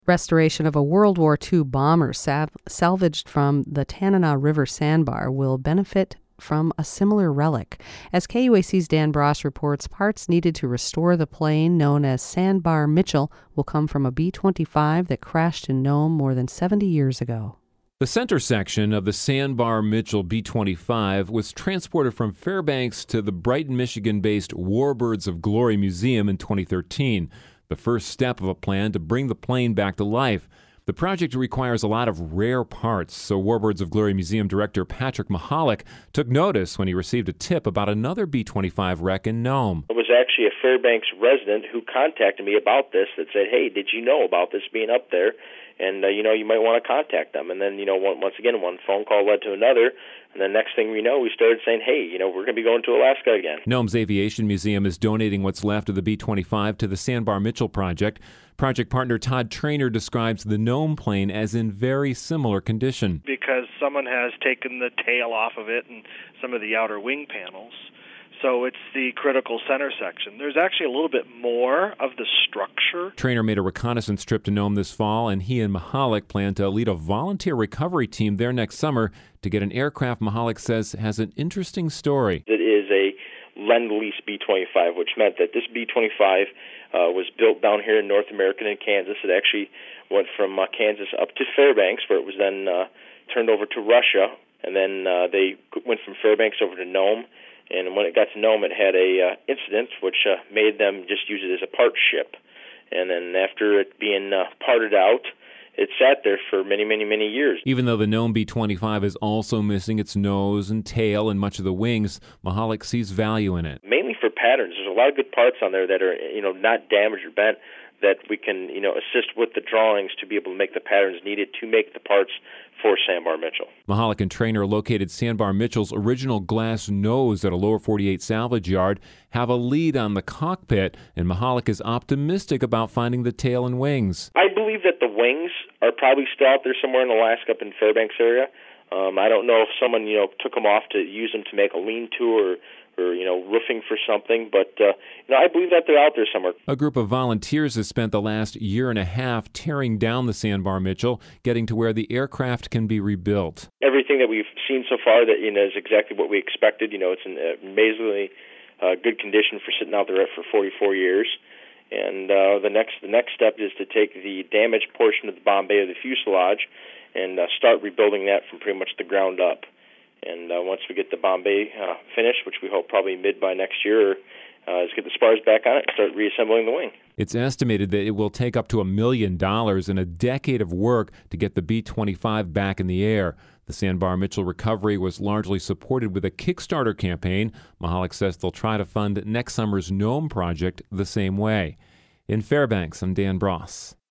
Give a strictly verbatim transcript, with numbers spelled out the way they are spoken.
Restoration of a World War Two bomber sav- salvaged from the Tanana River sandbar will benefit from a similar relic. As K U A C's Dan Bross reports, parts needed to restore the plane known as Sandbar Mitchell will come from a B twenty-five that crashed in Nome more than seventy years ago. The center section of the Sandbar Mitchell B twenty-five was transported from Fairbanks to the Brighton, Michigan-based Warbirds of Glory Museum in twenty thirteen, the first step of a plan to bring the plane back to life. The project requires a lot of rare parts, so Warbirds of Glory Museum Director Patrick Mahalik took notice when he received a tip about another B twenty-five wreck in Nome. It was actually a Fairbanks resident who contacted me about this that said, hey, did you know about this being up there? And, uh, you know, you might want to contact them. And then, you know, one, once again, one phone call led to another. And the next thing we know, we started saying, hey, you know, we're going to be going to Alaska again. Nome's Aviation Museum is donating what's left of the B twenty-five to the Sandbar Mitchell project. Project partner Todd Trainer describes the Nome plane as in very similar condition. Because someone has taken the tail off of it and some of the outer wing panels. So it's the critical center section. There's actually a little bit more of the structure. Trainer made a reconnaissance trip to Nome this fall, and he and Mahalik plan to lead a volunteer recovery team there next summer to get an aircraft Mahalik says has an interesting story. It is a Lend-Lease B twenty-five, which meant that this B twenty-five uh, was built down here in North America in Kansas. It actually went from uh, Kansas up to Fairbanks, where it was then uh, turned over to Russia, and then uh, they went from Fairbanks over to Nome. And when it got to Nome, it had a uh, incident which uh, made them just use it as a part ship. And then after it being uh, parted out, it sat there for many, many, many years. Even though the Nome B twenty-five is also missing its nose and tail and much of the wings, Mahalik sees value in it. Mainly for patterns. There's a lot of good parts on there that are, you know, not damaged or bent, that we can, you know, assist with the drawings to be able to make the patterns needed to make the parts for Sandbar Mitchell. Mahalik and Trainer located Sandbar Mitchell's original glass nose at a lower forty-eight salvage yard, have a lead on the cockpit, and Mahalik is optimistic about finding the tail and wings. I believe that the wings are probably still out there somewhere in Alaska, up in Fairbanks area. Um, I don't know if someone, you know, took them off to use them to make a lean-to or or, you know, roofing for something. But, uh, you know, I believe that they're out there somewhere. A group of volunteers has spent the last year and a half tearing down the Sandbar Mitchell, getting to where the aircraft can be rebuilt. Everything that we've seen so far that, you know, is exactly what we expected. You know, it's in amazingly uh, good condition for sitting out there for forty-four years. And uh, the next the next step is to take the damaged portion of the bomb bay of the fuselage and uh, start rebuilding that from pretty much the ground up. And uh, once we get the bomb bay uh, finished, which we hope probably mid by next year, uh, is get the spars back on it and start reassembling the wing. It's estimated that it will take up to a million dollars and a decade of work to get the B twenty-five back in the air. The Sandbar Mitchell recovery was largely supported with a Kickstarter campaign. Mahalik says they'll try to fund next summer's Nome project the same way. In Fairbanks, I'm Dan Bross.